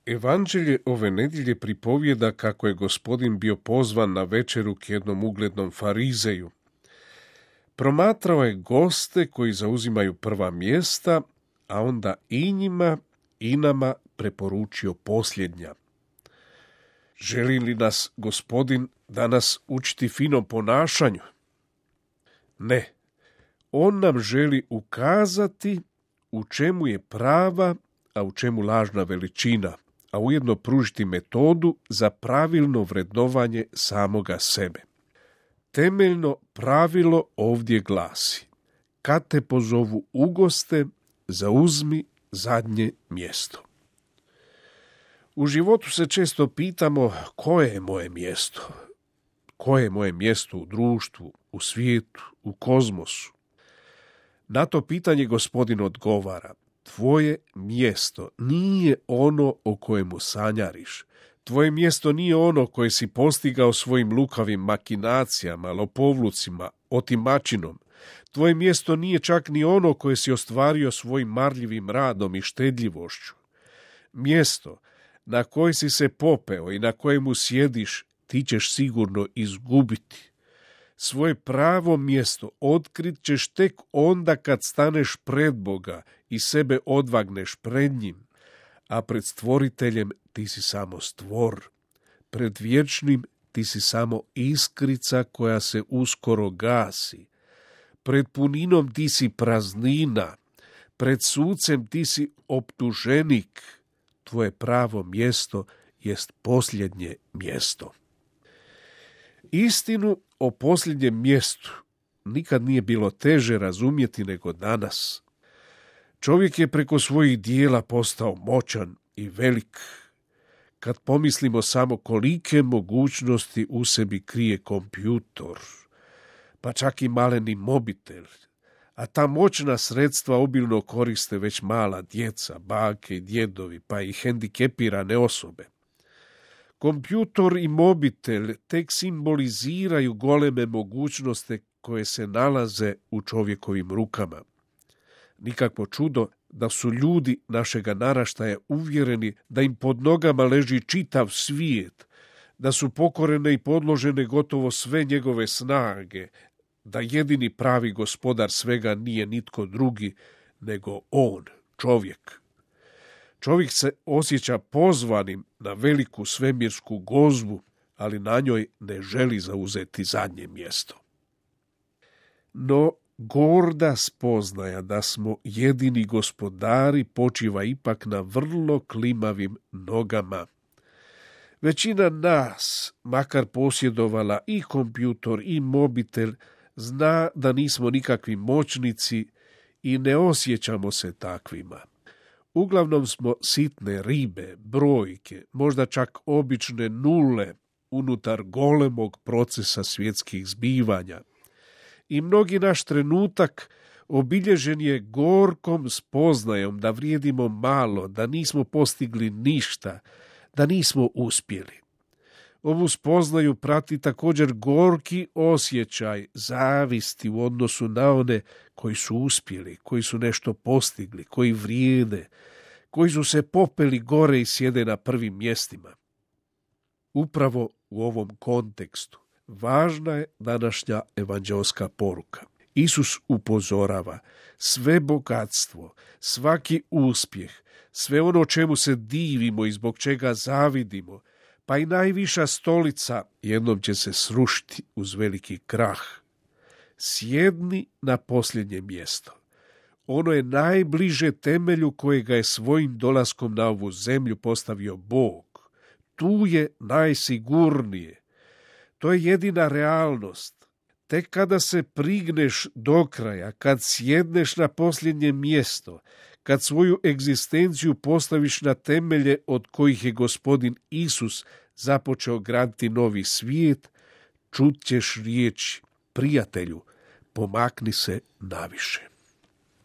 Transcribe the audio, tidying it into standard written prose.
Evanđelje ove nedjelje pripovijeda kako je Gospodin bio pozvan na večeru k jednom uglednom farizeju. Promatrao je goste koji zauzimaju prva mjesta, a onda i njima i nama preporučio posljednja. Želi li nas Gospodin danas učiti finom ponašanju? Ne, on nam želi ukazati u čemu je prava, a u čemu lažna veličina, a ujedno pružiti metodu za pravilno vrednovanje samoga sebe. Temeljno pravilo ovdje glasi: kad te pozovu u goste, zauzmi zadnje mjesto. U životu se često pitamo koje je moje mjesto. Koje je moje mjesto u društvu, u svijetu, u kozmosu? Na to pitanje Gospodin odgovara: tvoje mjesto nije ono o kojemu sanjariš. Tvoje mjesto nije ono koje si postigao svojim lukavim makinacijama, lopovlucima, otimačinom. Tvoje mjesto nije čak ni ono koje si ostvario svojim marljivim radom i štedljivošću. Mjesto na koje si se popeo i na kojemu sjediš ti ćeš sigurno izgubiti. Svoje pravo mjesto otkrit ćeš tek onda kad staneš pred Boga i sebe odvagneš pred njim, a pred stvoriteljem ti si samo stvor. Pred vječnim ti si samo iskrica koja se uskoro gasi. Pred puninom ti si praznina. Pred sucem ti si optuženik. Tvoje pravo mjesto jest posljednje mjesto. Istinu o posljednjem mjestu nikad nije bilo teže razumjeti nego danas. Čovjek je preko svojih dijela postao moćan i velik. Kad pomislimo samo kolike mogućnosti u sebi krije kompjutor, pa čak i maleni mobitel, a ta moćna sredstva obilno koriste već mala djeca, bake i djedovi, pa i hendikepirane osobe. Kompjutor i mobitel tek simboliziraju goleme mogućnosti koje se nalaze u čovjekovim rukama. Nikakvo čudo da su ljudi našega naraštaja uvjereni da im pod nogama leži čitav svijet, da su pokorene i podložene gotovo sve njegove snage, da jedini pravi gospodar svega nije nitko drugi nego on, čovjek. Čovjek se osjeća pozvanim na veliku svemirsku gozbu, ali na njoj ne želi zauzeti zadnje mjesto. No, gorda spoznaja da smo jedini gospodari počiva ipak na vrlo klimavim nogama. Većina nas, makar posjedovala i kompjutor i mobitel, zna da nismo nikakvi moćnici i ne osjećamo se takvima. Uglavnom smo sitne ribe, brojke, možda čak obične nule unutar golemog procesa svjetskih zbivanja. I mnogi naš trenutak obilježen je gorkom spoznajom da vrijedimo malo, da nismo postigli ništa, da nismo uspjeli. Ovu spoznaju prati također gorki osjećaj zavisti u odnosu na one koji su uspjeli, koji su nešto postigli, koji vrijede, koji su se popeli gore i sjede na prvim mjestima. Upravo u ovom kontekstu važna je današnja evanđeoska poruka. Isus upozorava: sve bogatstvo, svaki uspjeh, sve ono čemu se divimo i zbog čega zavidimo, pa i najviša stolica jednom će se srušiti uz veliki krah. Sjedni na posljednje mjesto. Ono je najbliže temelju kojega je svojim dolaskom na ovu zemlju postavio Bog. Tu je najsigurnije. To je jedina realnost. Tek kada se prigneš do kraja, kad sjedneš na posljednje mjesto, kad svoju egzistenciju postaviš na temelje od kojih je Gospodin Isus započeo graditi novi svijet, čut ćeš riječi: prijatelju, pomakni se naviše.